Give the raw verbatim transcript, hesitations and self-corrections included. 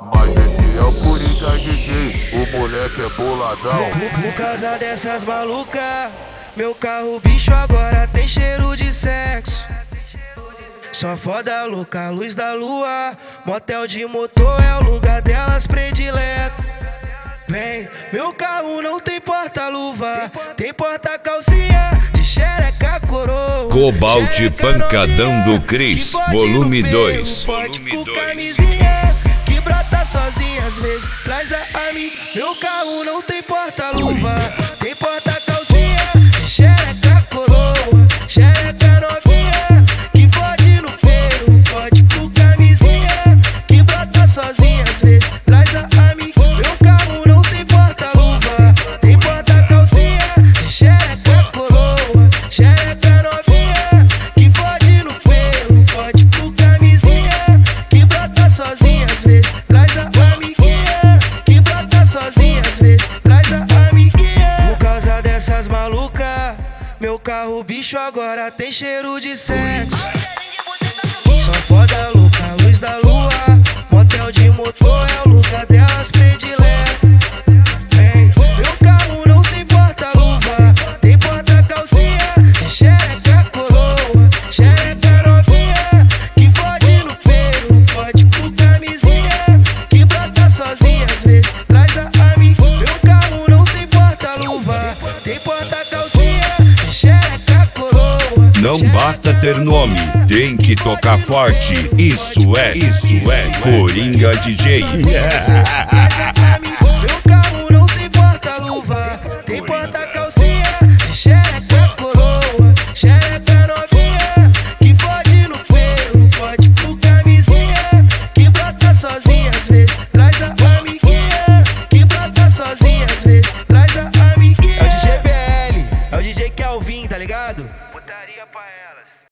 Mas esse é o Coringa D J, o moleque é boladão. Por, por causa dessas malucas, meu carro bicho agora tem cheiro de sexo. Só foda louca, luz da lua, motel de motor é o lugar delas predileto. Vem, meu carro não tem porta-luva, tem porta-calcinha de xereca coroa. Cobalt Pancadão do Cris, volume dois. Pode com camisinha que brota sozinha, às vezes traz a amiga. Meu carro não tem porta-luva, tem porta-calcinha de xereca coroa, xereca novinha que fode no pelo, fode com camisinha que brota sozinha, às vezes traz a amiga. Meu carro não tem porta-luva, tem porta-calcinha de xereca coroa, xereca novinha que fode no pelo, fode com camisinha que brota sozinha, às vezes traz a amiguinha que brota sozinha, às vezes traz a amiguinha. Por causa dessas malucas, meu carro bicho agora tem cheiro de sexo. Só foda louca, luz da lua, motel de motor é o lugar delas predileto. Vem, meu carro não tem porta-luva, tem porta-calcinha de xereca coroa, xereca novinha que fode no pelo, fode com camisinha que brota sozinha, às vezes traz a amiga. Meu carro não tem porta-luva, tem porta-calcinha de xereca coroa. Não basta ter nome, tem que tocar forte. Isso é, isso é Coringa D J. Meu carro não tem porta-luva, tem porta-calcinha de xereca coroa, xereca novinha que fode no pelo, fode com camisinha que brota sozinha, às vezes traz a amiguinha que brota sozinha, às vezes traz a amiguinha. É o D J B L, é o D J Kelvin, tá ligado? Putaria pra elas.